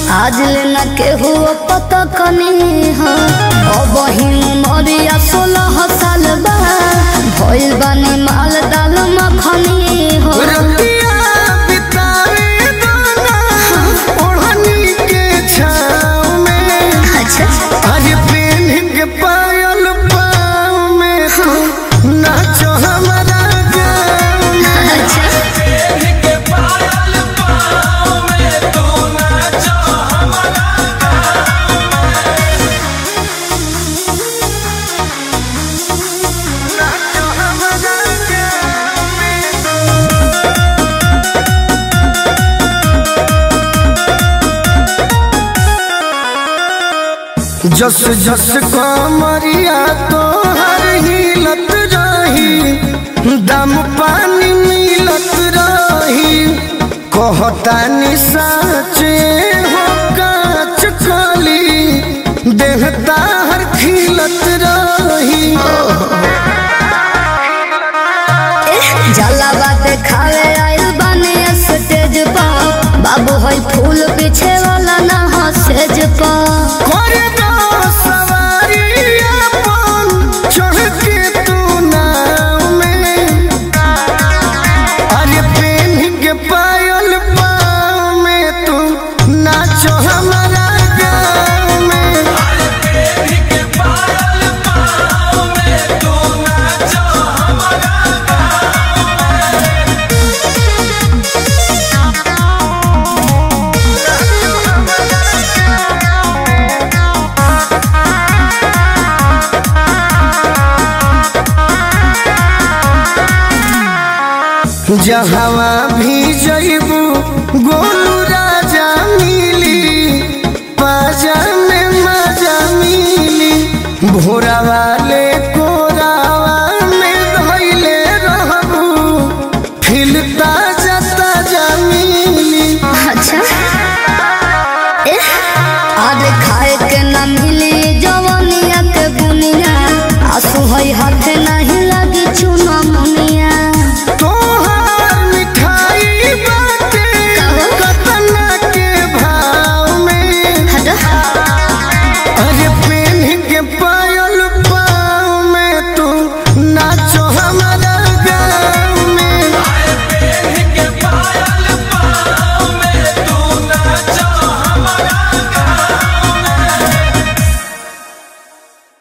आज लेना केहू पता कनी हो अब मरिया 16 साल बा भइल बानी माल दाल मखनी हो अच्छा आज पेन के पायल पाँव में तू नाचो हमारा जस जस कमरिया तो हर हिलत रही दम पानी मिलत रही कहतानी साचे हो काच कली देहता हर खिलत रही जलावा देखावे आइल बानी स्टेज पा बाबू है फूल पीछे वाला ना हो सेज पा पायल पाँव में तू नाचो हमारा गाँव में पायल पाँव में तू नाचो हमारा जहाँ भी जइबू गोलू राजा मिली पाजा में मजा मिली भोरा वाले कोरावा में धइले रहबू खिलता जाता जा मिली। अच्छा आज खाए के ना मिली जवानिया के बुनिया आंसू है हाथ